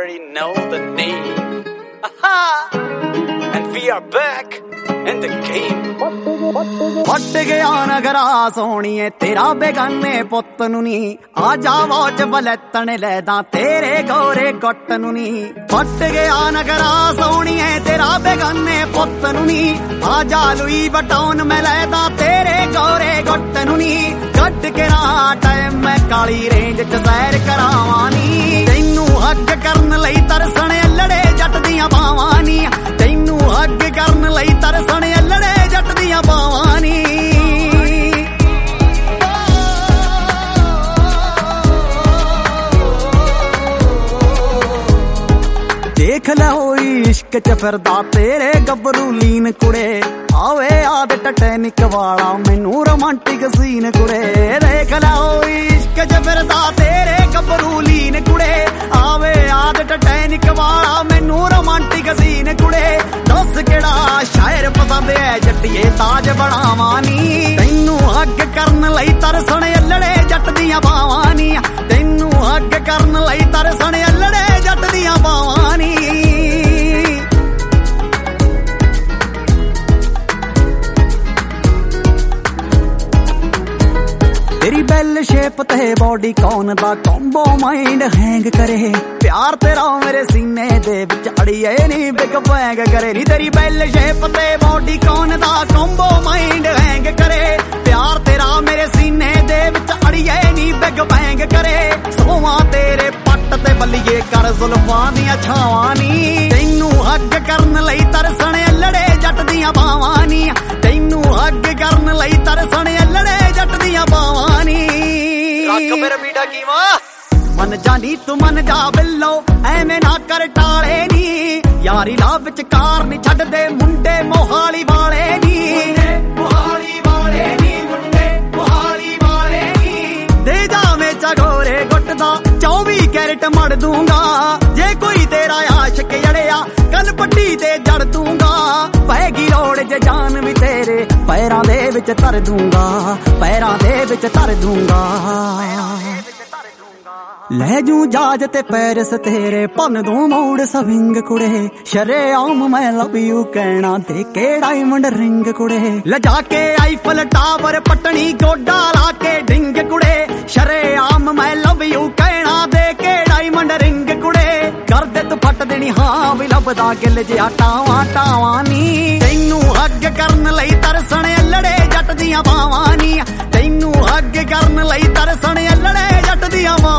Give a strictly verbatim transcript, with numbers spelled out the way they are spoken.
already know the name. Aha! And we are back in the game. ਵੱਟ ਗਿਆ ਨਗਰਾ ਸੋਣੀਏ ਤੇਰਾ ਬੇਗਾਨੇ ਪੁੱਤ ਨੂੰ ਨੀ ਆ ਜਾ ਵਾਚ ਬਲੈਤਣ ਲੈਦਾ ਤੇਰੇ ਗੋਰੇ ਗੁੱਟ ਨੂੰ ਨੀ ਵੱਟ ਗਿਆ ਨਗਰਾ ਸੋਣੀਏ ਤੇਰਾ ਬੇਗਾਨੇ ਪੁੱਤ ਨੂੰ ਨੀ ਆ ਜਾ ਲੂਈ ਬਟਾਉਨ ਮੈਂ ਲੈਦਾ ਤੇਰੇ ਗੋਰੇ ਗੁੱਟ ਨੂੰ ਨੀ ਕੱਢ ਕੇ ਰਾ ਟਾਈਮ ਮੈਂ ਕਾਲੀ ਰੇਂਜ ਚ ਸੈਰ ਕਰਾਵਾਂ ਨੀ ਤੈਨੂੰ ਹੱਗ ਕਰਨ ਲਈ ਤਰਸਣ ਲੜੇ ਜੱਟ ਦੀਆਂ ਬਾਵਾਂ ਨੀ ਤੈਨੂੰ ਹੱਗ ਕਰਨ ਲਈ ਤਰਸਣ ਲੜੇ ਜੱਟ ਦੀਆਂ ਬਾਵਾਂ ਨੀ ਦੇਖ ਲੈ ਹੋਈ ਇਸ਼ਕ ਚ ਫਿਰਦਾ ਤੇਰੇ ਗੱਭਰੂ ਲੀਨ ਕੁੜੇ ਆਵੇ ਆਦ ਟਟੈਨਿਕ ਵਾਲਾ ਮੈਨੂੰ ਰੋਮਾਂਟਿਕ ਸੀਨ ਕੁੜੇ ਦੇਖ ਲੈ ਹੋਈ ਇਸ਼ਕ ਚ ਫਿਰਦਾ ਤੇਰੇ ਗੱਭਰੂ ਲੀਨ ਕੁੜੇ ਆਵੇ ਆਦ ਟਟੈਨਿਕ ਵਾਲਾ ਮੈਨੂੰ ਰੋਮਾਂਟਿਕ ਸੀਨ ਕੁੜੇ ਦੱਸ ਕਿਹੜਾ ਸ਼ਾਇਰ ਪਸੰਦ ਐ ਜੱਟੀਏ ਤਾਜ ਬਣਾਵਾਂ ਨੀ ਤੈਨੂੰ ਹੱਗ ਕਰਨ ਲਈ ਤਰਸਣ ਲੜੇ ਜੱਟ ਦੀਆਂ ਬਾਵਾਂ ਨੀ ਤੈਨੂੰ ਹੱਗ ਕਰਨ ਲਈ ਤਰਸਣ ਲੜੇ ਜੱਟ ਦੀਆਂ ਬਾਵਾਂ ਨੀ ਤੇਰੀ ਬੈਲ ਸ਼ੇਪ ਤੇ ਬੋਡੀ ਕੌਨ ਦਾ ਕੰਬੋ ਮਾਈਂਡ ਹੈਂਗ ਕਰੇ ਪਿਆਰ ਤੇਰਾ ਮੇਰੇ ਸੀਨੇ ਦੇ ਵਿੱਚ ਅੜੀਏ ਨੀ ਬਿਗ ਬੈਂਗ ਕਰੇ ਨੀ ਤੇਰੀ ਬੈਲ ਸ਼ੇਪ ਤੇ ਬੋਡੀ ਕੌਨ ਦਾ ਕੰਬੋ ਮਾਈਂਡ ਹੈਂਗ ਕਰੇ ਪਿਆਰ ਤੇਰਾ ਮੇਰੇ ਸੀਨੇ ਦੇ ਵਿੱਚ ਅੜੀਏ ਨੀ ਬਿਗ ਬੈਂਗ ਕਰੇ ਸੋਵਾਂ ਤੇਰੇ ਪੱਟ ਤੇ ਬੱਲੀਏ ਕਰ ਜ਼ੁਲਫਾਂ ਦੀਆਂ ਛਾਵਾਂ ਨੀ ਤੈਨੂੰ ਹੱਗ ਕਰਨ ਲਈ ਤਰਸਣ ਲੜੇ ਜੱਟ ਦੀਆਂ ਬਾਵਾਂ ਨੀ ਤੈਨੂੰ ਹੱਗ ਕਰਨ ਲਈ ਤਰਸਣ ਲੜੇ ਜੱਟ ਦੀਆਂ ਬਾਵਾਂ ਨੀ ਰੱਖ ਮੇਰਾ ਮੀਡਾ ਕੀਵਾ ਮਨ ਜਾਨੀ ਤੂੰ ਮਨ ਜਾ ਬਿੱਲੋ ਐਵੇਂ ਨਾ ਕਰ ਟਾਲੇ ਨੀ ਯਾਰੀ ਲਾ ਵਿੱਚ ਕਾਰ ਨੀ ਛੱਡਦੇ ਮੁੰਡੇ ਮੋਹਾਲੀ ਵਾਲੇ ਨੀ ਮੋਹਾਲੀ ਵਾਲੇ ਨੀ ਮੁੰਡੇ ਮੋਹਾਲੀ ਵਾਲੇ ਨੀ ਦੇ ਜਾਵੇਂ ਚਗੋਰੇ ਗੁੱਟ ਦਾ ਚੌਵੀ ਕੈਰਟ ਮੜ ਦੂੰਗਾ ਜੇ ਕੋਈ ਤੇਰਾ ਆਸ਼ਕ ਜੜਿਆ ਕੱਲ ਪੱਟੀ ਤੇ ਜੜ ਦੂੰਗਾ ਪੈਗੀ ਰੋੜ ਜੇ ਜਾਨ ਵੀ ਤੇਰੇ ਪੈਰਾਂ ਦੇ ਵਿੱਚ ਧਰ ਦੂੰਗਾ ਪੈਰਾਂ ਦੇ ਵਿੱਚ ਧਰ ਦੂੰਗਾ ਲੈ ਜੂ ਜਾਜ ਤੇ ਪੈਰਸ ਤੇਰੇ ਭੰਨ ਦੂੰ ਮੂੜ ਸਵਿੰਗ ਕੁੜੇ ਸ਼ਰੇਆਮ ਮੈਂ ਲਵ ਯੂ ਕਹਿਣਾ ਤੇ ਕੇ ਡਾਇਮੰਡ ਰਿੰਗ ਕੁੜੇ ਲਜਾ ਕੇ ਆਈਫਲ ਟਾਵਰ ਪਟਣੀ ਗੋਡਾ ਲਾ ਕੇ ਡਿੰਗ ਕੁੜੇ ਸ਼ਰੇਆਮ ਮੈਂ ਲਵ ਯੂ ਕਹਿਣਾ ਦੇ ਕੇ ਡਾਇਮੰਡ ਰਿੰਗ ਕੁੜੇ ਕਰਦੇ ਤੂੰ ਫੱਟ ਦੇਣੀ ਹਾਂ ਵੀ ਲੱਭਦਾ ਗਿੱਲ ਜਿਹਾ ਟਾਵਾਂ ਟਾਵਾਂ ਨੀ ਤੈਨੂੰ ਹੱਗ ਕਰਨ ਲਈ ਤਰਸਣ ਲੜੇ ਜੱਟ ਦੀਆਂ ਬਾਵਾਂ ਨੀ ਤੈਨੂੰ ਹੱਗ ਕਰਨ ਲਈ ਤਰਸਣ ਲੜੇ ਜੱਟ ਦੀਆਂ ਬਾਵਾਂ